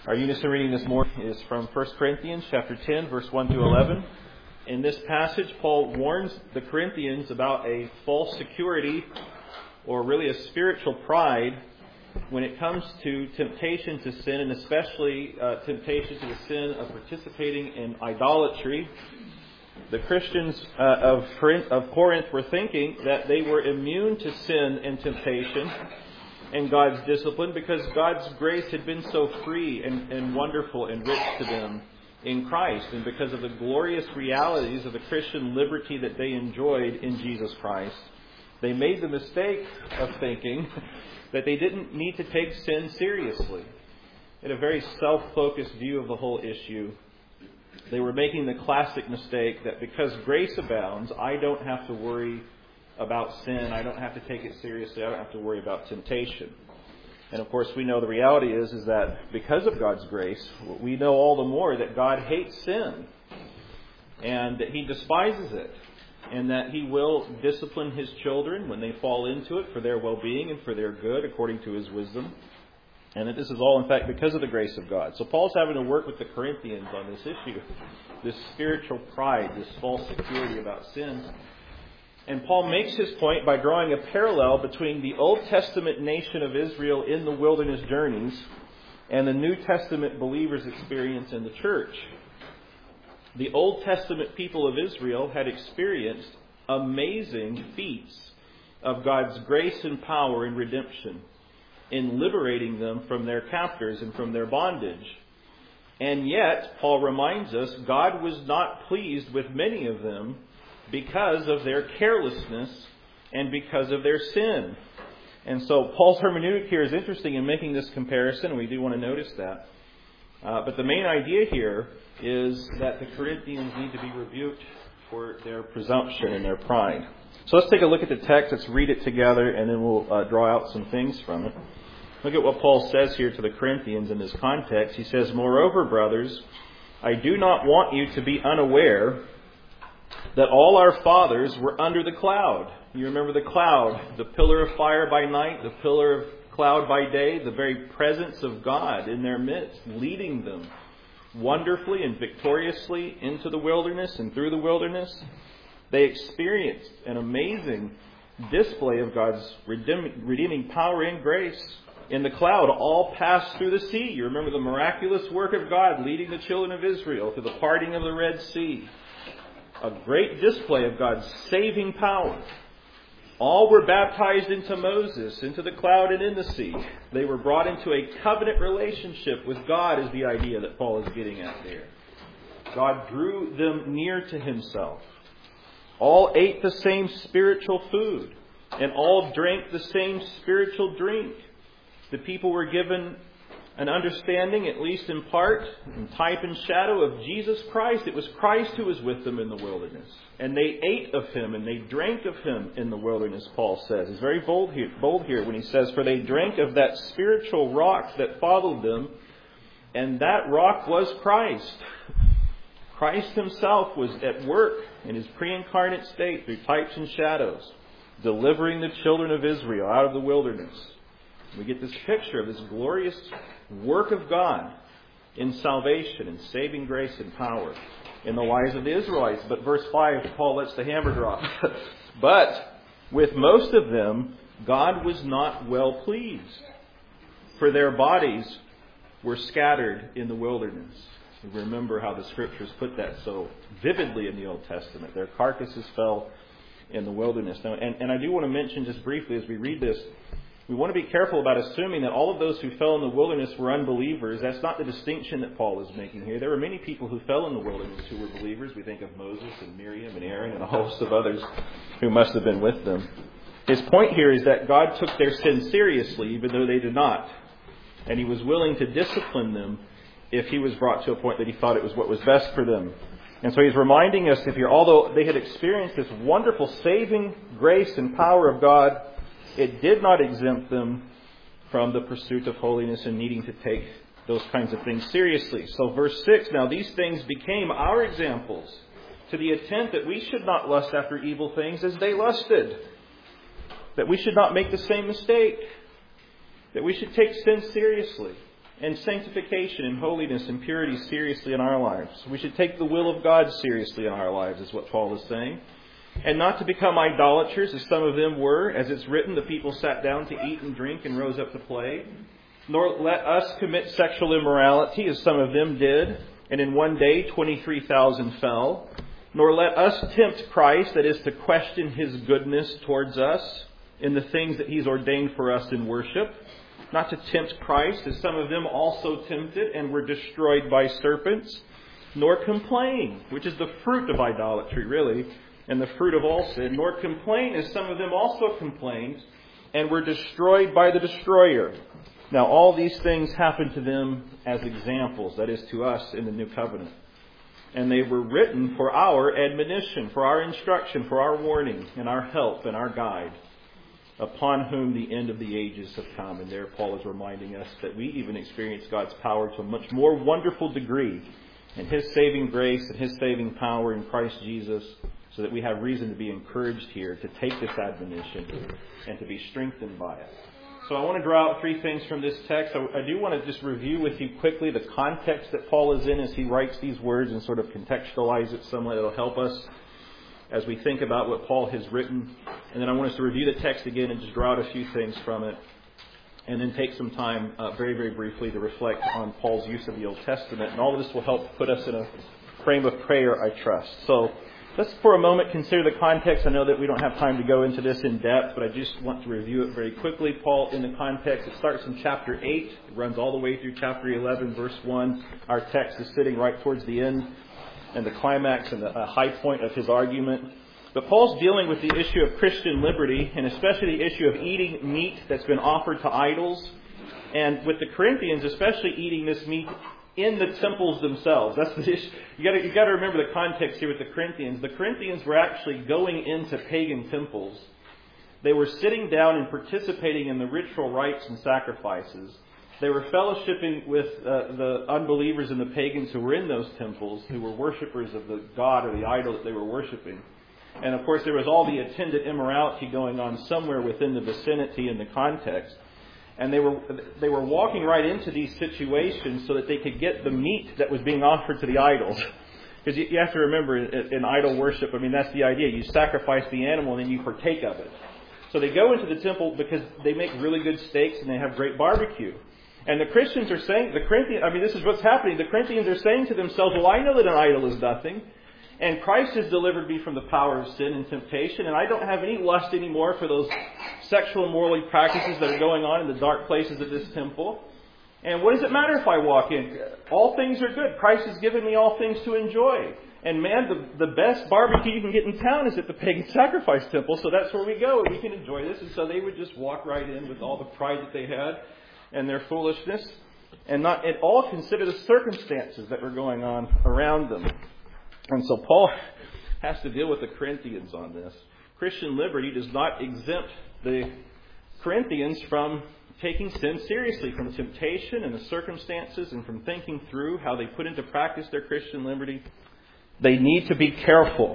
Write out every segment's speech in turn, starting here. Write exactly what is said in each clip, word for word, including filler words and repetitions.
Our unison reading this morning is from First Corinthians chapter ten, verse one to eleven. In this passage, Paul warns the Corinthians about a false security, or really a spiritual pride, when it comes to temptation to sin, and especially uh, temptation to the sin of participating in idolatry. The Christians uh, of Corinth were thinking that they were immune to sin and temptation and God's discipline because God's grace had been so free and, and wonderful and rich to them in Christ, and because of the glorious realities of the Christian liberty that they enjoyed in Jesus Christ. They made the mistake of thinking that they didn't need to take sin seriously. In a very self-focused view of the whole issue, they were making the classic mistake that because grace abounds, I don't have to worry about sin. I don't have to take it seriously. I don't have to worry about temptation. And of course, we know the reality is, is that because of God's grace, we know all the more that God hates sin and that He despises it, and that He will discipline His children when they fall into it for their well-being and for their good according to His wisdom. And that this is all, in fact, because of the grace of God. So Paul's having to work with the Corinthians on this issue, this spiritual pride, this false security about sin. And Paul makes his point by drawing a parallel between the Old Testament nation of Israel in the wilderness journeys and the New Testament believers' experience in the church. The Old Testament people of Israel had experienced amazing feats of God's grace and power and redemption in liberating them from their captors and from their bondage. And yet, Paul reminds us, God was not pleased with many of them because of their carelessness and because of their sin. And so Paul's hermeneutic here is interesting in making this comparison, and we do want to notice that. Uh, but the main idea here is that the Corinthians need to be rebuked for their presumption and their pride. So let's take a look at the text, let's read it together, and then we'll uh, draw out some things from it. Look at what Paul says here to the Corinthians in this context. He says, "Moreover, brothers, I do not want you to be unaware that all our fathers were under the cloud." You remember the cloud, the pillar of fire by night, the pillar of cloud by day, the very presence of God in their midst, leading them wonderfully and victoriously into the wilderness and through the wilderness. They experienced an amazing display of God's redeeming power and grace. In the cloud, all passed through the sea. You remember the miraculous work of God leading the children of Israel through the parting of the Red Sea. A great display of God's saving power. All were baptized into Moses, into the cloud and in the sea. They were brought into a covenant relationship with God, is the idea that Paul is getting at there. God drew them near to Himself. All ate the same spiritual food, and all drank the same spiritual drink. The people were given an understanding, at least in part, in type and shadow of Jesus Christ. It was Christ who was with them in the wilderness. And they ate of Him and they drank of Him in the wilderness, Paul says. He's very bold here, bold here when he says, "For they drank of that spiritual rock that followed them, and that rock was Christ." Christ Himself was at work in His pre-incarnate state through types and shadows, delivering the children of Israel out of the wilderness. We get this picture of this glorious work of God in salvation and saving grace and power in the lives of the Israelites. But verse five, Paul lets the hammer drop. "But with most of them, God was not well pleased, for their bodies were scattered in the wilderness." You remember how the Scriptures put that so vividly in the Old Testament. Their carcasses fell in the wilderness. Now, and, and I do want to mention just briefly as we read this, we want to be careful about assuming that all of those who fell in the wilderness were unbelievers. That's not the distinction that Paul is making here. There were many people who fell in the wilderness who were believers. We think of Moses and Miriam and Aaron and a host of others who must have been with them. His point here is that God took their sin seriously, even though they did not. And He was willing to discipline them if He was brought to a point that He thought it was what was best for them. And so He's reminding us that here, although they had experienced this wonderful saving grace and power of God, it did not exempt them from the pursuit of holiness and needing to take those kinds of things seriously. So verse six, "Now these things became our examples, to the intent that we should not lust after evil things as they lusted." That we should not make the same mistake. That we should take sin seriously. and sanctification and holiness and purity seriously in our lives. We should take the will of God seriously in our lives, is what Paul is saying. And not to become idolaters, as some of them were. As it's written, the people sat down to eat and drink and rose up to play. Nor let us commit sexual immorality, as some of them did. And in one day, twenty-three thousand fell. Nor let us tempt Christ, that is to question His goodness towards us in the things that He's ordained for us in worship. Not to tempt Christ, as some of them also tempted and were destroyed by serpents. Nor complain, which is the fruit of idolatry, really, and the fruit of all sin. Nor complain, as some of them also complained and were destroyed by the destroyer. Now all these things happened to them as examples, that is, to us in the New Covenant. And they were written for our admonition, for our instruction, for our warning, and our help and our guide, upon whom the end of the ages have come. And there Paul is reminding us that we even experience God's power to a much more wonderful degree in His saving grace and His saving power in Christ Jesus, so that we have reason to be encouraged here to take this admonition and to be strengthened by it. So I want to draw out three things from this text. I, I do want to just review with you quickly the context that Paul is in as he writes these words and sort of contextualize it somewhat. It'll help us as we think about what Paul has written. And then I want us to review the text again and just draw out a few things from it. And then take some time uh, very, very briefly to reflect on Paul's use of the Old Testament. And all of this will help put us in a frame of prayer, I trust. So let's for a moment consider the context. I know that we don't have time to go into this in depth, but I just want to review it very quickly. Paul, in the context, it starts in chapter eight. It runs all the way through chapter eleven, verse one. Our text is sitting right towards the end and the climax and the uh, high point of his argument. But Paul's dealing with the issue of Christian liberty, and especially the issue of eating meat that's been offered to idols. And with the Corinthians, especially eating this meat in the temples themselves. That's the issue. You got to you got to remember the context here with the Corinthians. The Corinthians were actually going into pagan temples. They were sitting down and participating in the ritual rites and sacrifices. They were fellowshipping with uh, the unbelievers and the pagans who were in those temples, who were worshippers of the god or the idol that they were worshiping. And of course, there was all the attendant immorality going on somewhere within the vicinity and the context. And they were they were walking right into these situations so that they could get the meat that was being offered to the idols. Because you, you have to remember, in, in idol worship, I mean, that's the idea. You sacrifice the animal and then you partake of it. So they go into the temple because they make really good steaks and they have great barbecue. And the Christians are saying, the Corinthians, I mean, this is what's happening. The Corinthians are saying to themselves, well, I know that an idol is nothing. And Christ has delivered me from the power of sin and temptation. And I don't have any lust anymore for those sexual and morally practices that are going on in the dark places of this temple. And what does it matter if I walk in? All things are good. Christ has given me all things to enjoy. And man, the, the best barbecue you can get in town is at the pagan sacrifice temple. So that's where we go and we can enjoy this. And so they would just walk right in with all the pride that they had and their foolishness. And not at all consider the circumstances that were going on around them. And so Paul has to deal with the Corinthians on this. Christian liberty does not exempt the Corinthians from taking sin seriously, from temptation and the circumstances, and from thinking through how they put into practice their Christian liberty. They need to be careful.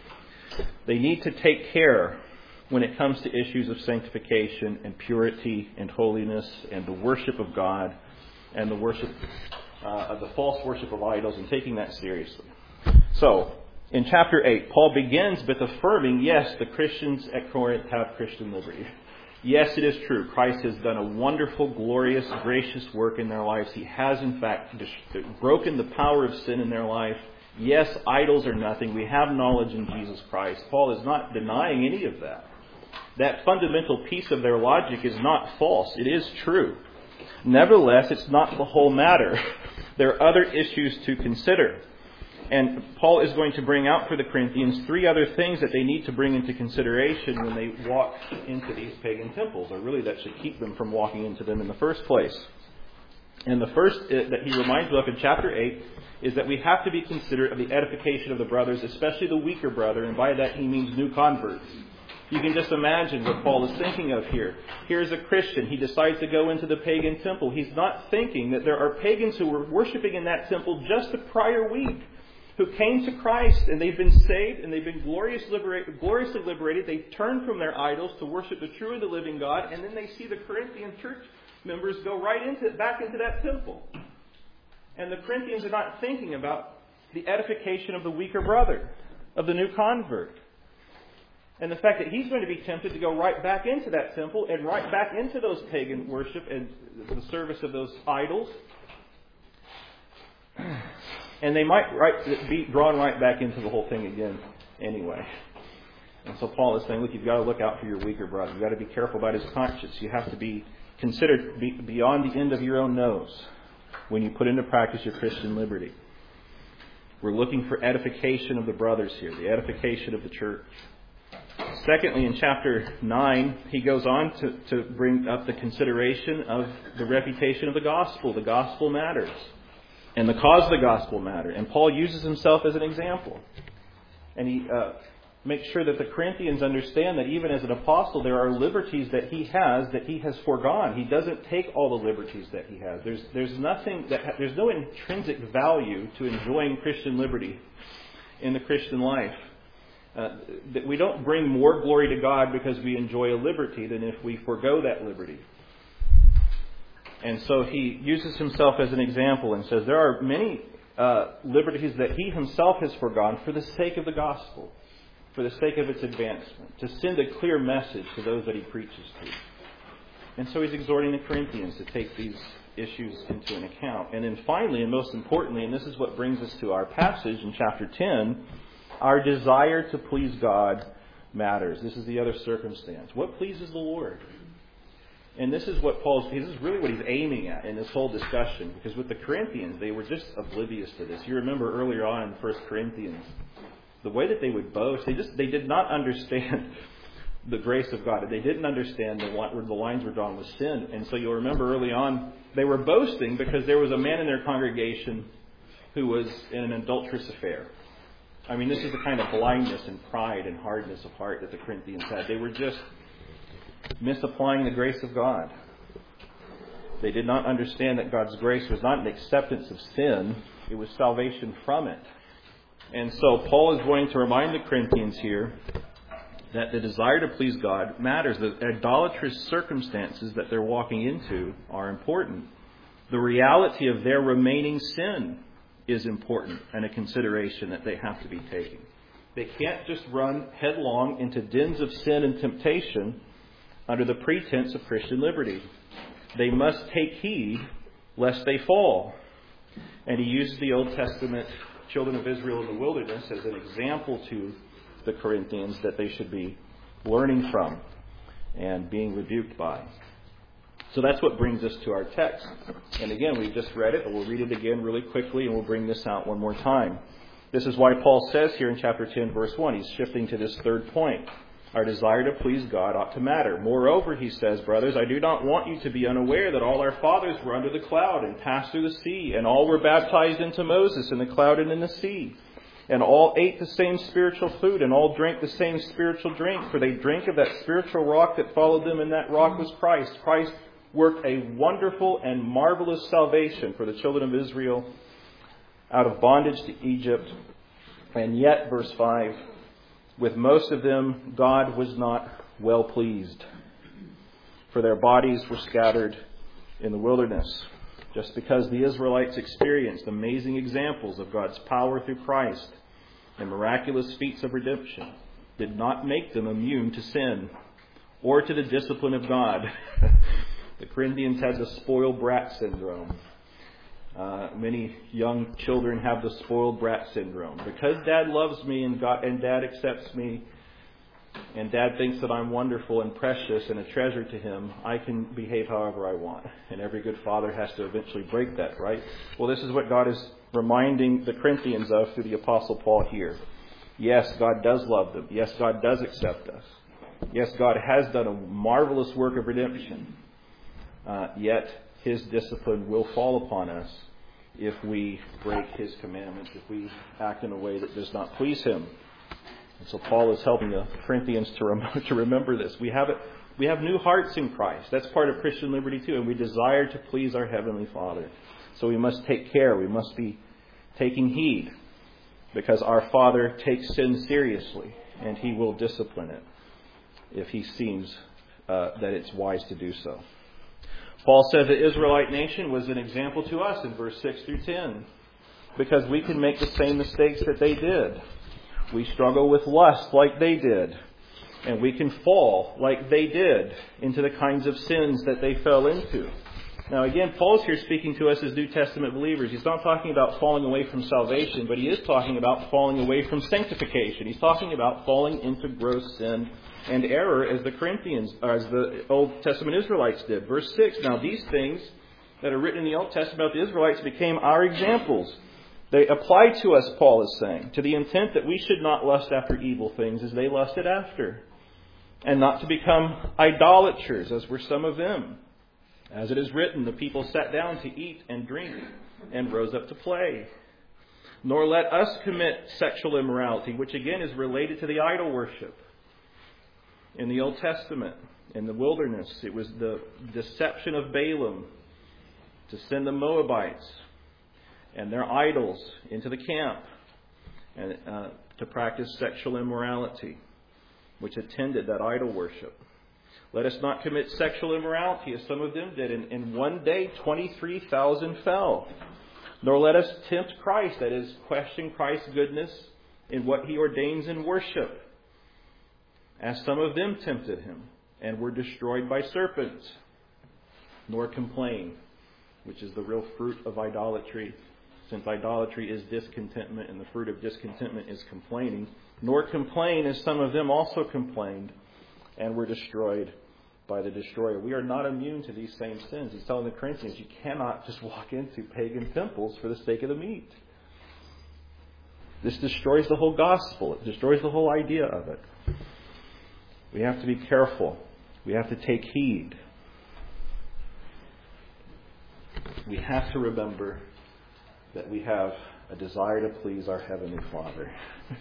They need to take care when it comes to issues of sanctification and purity and holiness and the worship of God and the worship uh, of the false worship of idols, and taking that seriously. So, in chapter eight, Paul begins with affirming, yes, the Christians at Corinth have Christian liberty. Yes, it is true. Christ has done a wonderful, glorious, gracious work in their lives. He has, in fact, broken the power of sin in their life. Yes, idols are nothing. We have knowledge in Jesus Christ. Paul is not denying any of that. That fundamental piece of their logic is not false. It is true. Nevertheless, it's not the whole matter. There are other issues to consider. And Paul is going to bring out for the Corinthians three other things that they need to bring into consideration when they walk into these pagan temples, or really that should keep them from walking into them in the first place. And the first that he reminds us of in chapter eight is that we have to be considerate of the edification of the brothers, especially the weaker brother, and by that he means new converts. You can just imagine what Paul is thinking of here. Here's a Christian. He decides to go into the pagan temple. He's not thinking that there are pagans who were worshiping in that temple just the prior week, who came to Christ and they've been saved and they've been glorious liberate, gloriously liberated. They turned from their idols to worship the true and the living God. And then they see the Corinthian church members go right into back into that temple. And the Corinthians are not thinking about the edification of the weaker brother, of the new convert. And the fact that he's going to be tempted to go right back into that temple and right back into those pagan worship and the service of those idols. And they might right, be drawn right back into the whole thing again anyway. And so Paul is saying, look, you've got to look out for your weaker brother. You've got to be careful about his conscience. You have to be considered be beyond the end of your own nose when you put into practice your Christian liberty. We're looking for edification of the brothers here, the edification of the church. Secondly, in chapter nine, he goes on to, to bring up the consideration of the reputation of the gospel. The gospel matters. And the cause of the gospel matter. And Paul uses himself as an example. And he uh, makes sure that the Corinthians understand that even as an apostle, there are liberties that he has that he has foregone. He doesn't take all the liberties that he has. There's, there's nothing that there's no intrinsic value to enjoying Christian liberty in the Christian life. Uh, that we don't bring more glory to God because we enjoy a liberty than if we forego that liberty. And so he uses himself as an example and says there are many uh, liberties that he himself has foregone for the sake of the gospel, for the sake of its advancement, to send a clear message to those that he preaches to. And so he's exhorting the Corinthians to take these issues into an account. And then finally, and most importantly, and this is what brings us to our passage in chapter ten, our desire to please God matters. This is the other circumstance. What pleases the Lord? And this is what Paul's, this is really what he's aiming at in this whole discussion. Because with the Corinthians, they were just oblivious to this. You remember earlier on in First Corinthians, the way that they would boast, they just, they did not understand the grace of God. They didn't understand the, where the lines were drawn with sin. And so you'll remember early on, they were boasting because there was a man in their congregation who was in an adulterous affair. I mean, this is the kind of blindness and pride and hardness of heart that the Corinthians had. They were just misapplying the grace of God. They did not understand that God's grace was not an acceptance of sin. It was salvation from it. And so Paul is going to remind the Corinthians here that the desire to please God matters. The idolatrous circumstances that they're walking into are important. The reality of their remaining sin is important and a consideration that they have to be taking. They can't just run headlong into dens of sin and temptation under the pretense of Christian liberty. They must take heed lest they fall. And he uses the Old Testament children of Israel in the wilderness as an example to the Corinthians that they should be learning from and being rebuked by. So that's what brings us to our text. And again, we've just read it, but we'll read it again really quickly and we'll bring this out one more time. This is why Paul says here in chapter ten, verse one, he's shifting to this third point. Our desire to please God ought to matter. Moreover, he says, brothers, I do not want you to be unaware that all our fathers were under the cloud and passed through the sea, and all were baptized into Moses in the cloud and in the sea. And all ate the same spiritual food, and all drank the same spiritual drink, for they drank of that spiritual rock that followed them, and that rock was Christ. Christ worked a wonderful and marvelous salvation for the children of Israel out of bondage to Egypt. And yet, verse five, with most of them, God was not well pleased, for their bodies were scattered in the wilderness. Just because the Israelites experienced amazing examples of God's power through Christ and miraculous feats of redemption did not make them immune to sin or to the discipline of God. The Corinthians had the spoiled brat syndrome. Uh, many young children have the spoiled brat syndrome. Because Dad loves me and God and Dad accepts me, and Dad thinks that I'm wonderful and precious and a treasure to him, I can behave however I want. And every good father has to eventually break that, right? Well, this is what God is reminding the Corinthians of through the Apostle Paul here. Yes, God does love them. Yes, God does accept us. Yes, God has done a marvelous work of redemption. Uh, yet His discipline will fall upon us if we break His commandments, if we act in a way that does not please Him. And so Paul is helping the Corinthians to, rem- to remember this. We have it. We have new hearts in Christ. That's part of Christian liberty too. And we desire to please our Heavenly Father. So we must take care. We must be taking heed. Because our Father takes sin seriously. And He will discipline it if He seems uh, that it's wise to do so. Paul says the Israelite nation was an example to us in verse six through ten, because we can make the same mistakes that they did. We struggle with lust like they did, and we can fall like they did into the kinds of sins that they fell into. Now again, Paul's here speaking to us as New Testament believers. He's not talking about falling away from salvation, but he is talking about falling away from sanctification. He's talking about falling into gross sin and error as the Corinthians, or as the Old Testament Israelites did. Verse six, now these things that are written in the Old Testament about the Israelites became our examples. They apply to us, Paul is saying, to the intent that we should not lust after evil things as they lusted after, and not to become idolaters as were some of them. As it is written, the people sat down to eat and drink and rose up to play. Nor let us commit sexual immorality, which again is related to the idol worship. In the Old Testament, in the wilderness, it was the deception of Balaam to send the Moabites and their idols into the camp and uh, to practice sexual immorality, which attended that idol worship. Let us not commit sexual immorality, as some of them did. In, in one day, twenty-three thousand fell. Nor let us tempt Christ, that is, question Christ's goodness in what He ordains in worship, as some of them tempted Him and were destroyed by serpents. Nor complain, which is the real fruit of idolatry, since idolatry is discontentment, and the fruit of discontentment is complaining. Nor complain, as some of them also complained and were destroyed by the destroyer. We are not immune to these same sins. He's telling the Corinthians, you cannot just walk into pagan temples for the sake of the meat. This destroys the whole gospel. It destroys the whole idea of it. We have to be careful. We have to take heed. We have to remember that we have a desire to please our Heavenly Father.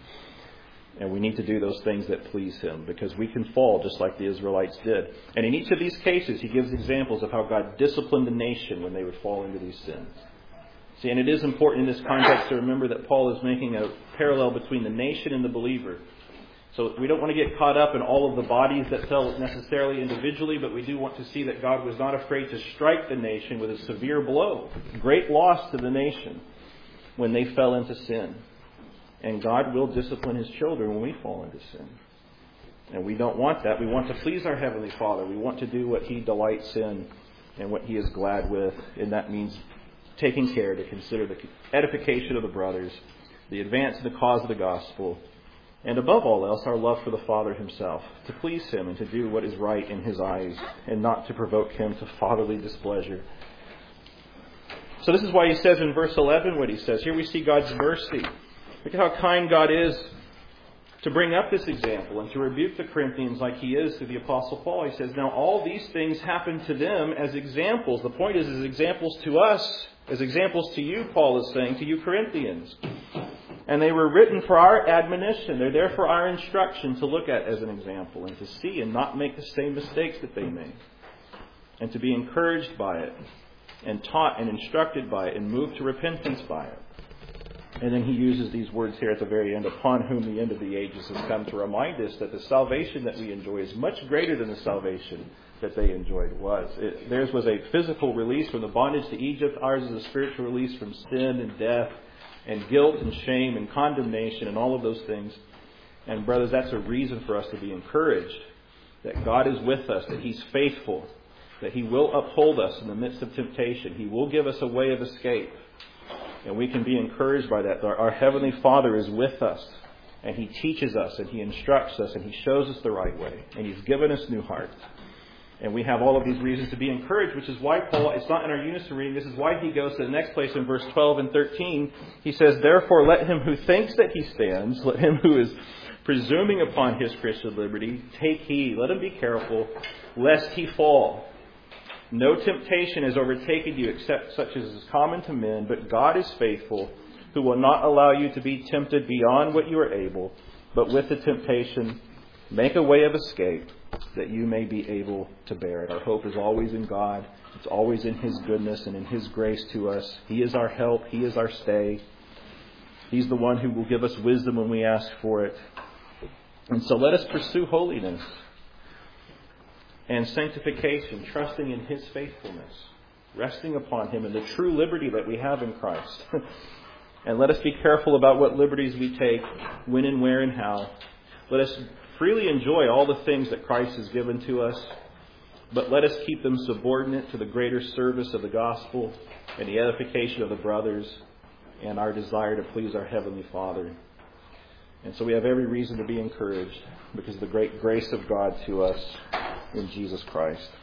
And we need to do those things that please Him, because we can fall just like the Israelites did. And in each of these cases, He gives examples of how God disciplined the nation when they would fall into these sins. See, and it is important in this context to remember that Paul is making a parallel between the nation and the believer. So we don't want to get caught up in all of the bodies that fell necessarily individually, but we do want to see that God was not afraid to strike the nation with a severe blow. Great loss to the nation when they fell into sin. And God will discipline His children when we fall into sin. And we don't want that. We want to please our Heavenly Father. We want to do what He delights in and what He is glad with. And that means taking care to consider the edification of the brothers, the advance of the cause of the gospel, and above all else, our love for the Father Himself, to please Him and to do what is right in His eyes, and not to provoke Him to fatherly displeasure. So this is why he says in verse eleven what he says. Here we see God's mercy. Look at how kind God is to bring up this example and to rebuke the Corinthians like He is to the Apostle Paul. He says, now all these things happen to them as examples. The point is, as examples to us, as examples to you, Paul is saying, to you Corinthians. And they were written for our admonition. They're there for our instruction to look at as an example and to see and not make the same mistakes that they made. And to be encouraged by it and taught and instructed by it and moved to repentance by it. And then he uses these words here at the very end, upon whom the end of the ages has come, to remind us that the salvation that we enjoy is much greater than the salvation that they enjoyed was. It, theirs was a physical release from the bondage to Egypt. Ours is a spiritual release from sin and death and guilt and shame and condemnation and all of those things. And brothers, that's a reason for us to be encouraged that God is with us, that He's faithful, that He will uphold us in the midst of temptation. He will give us a way of escape. And we can be encouraged by that. Our, our Heavenly Father is with us. And He teaches us and He instructs us and He shows us the right way. And He's given us new hearts. And we have all of these reasons to be encouraged, which is why Paul, it's not in our unison reading, this is why he goes to the next place in verse twelve and thirteen. He says, therefore let him who thinks that he stands, let him who is presuming upon his Christian liberty, take heed. Let him be careful, lest he fall. No temptation has overtaken you except such as is common to men, but God is faithful, who will not allow you to be tempted beyond what you are able, but with the temptation make a way of escape, that you may be able to bear it. Our hope is always in God. It's always in His goodness and in His grace to us. He is our help. He is our stay. He's the one who will give us wisdom when we ask for it. And so let us pursue holiness. and sanctification, trusting in His faithfulness, resting upon Him in the true liberty that we have in Christ. And let us be careful about what liberties we take, when and where and how. Let us freely enjoy all the things that Christ has given to us, but let us keep them subordinate to the greater service of the gospel and the edification of the brothers and our desire to please our Heavenly Father. And so we have every reason to be encouraged because of the great grace of God to us in Jesus Christ.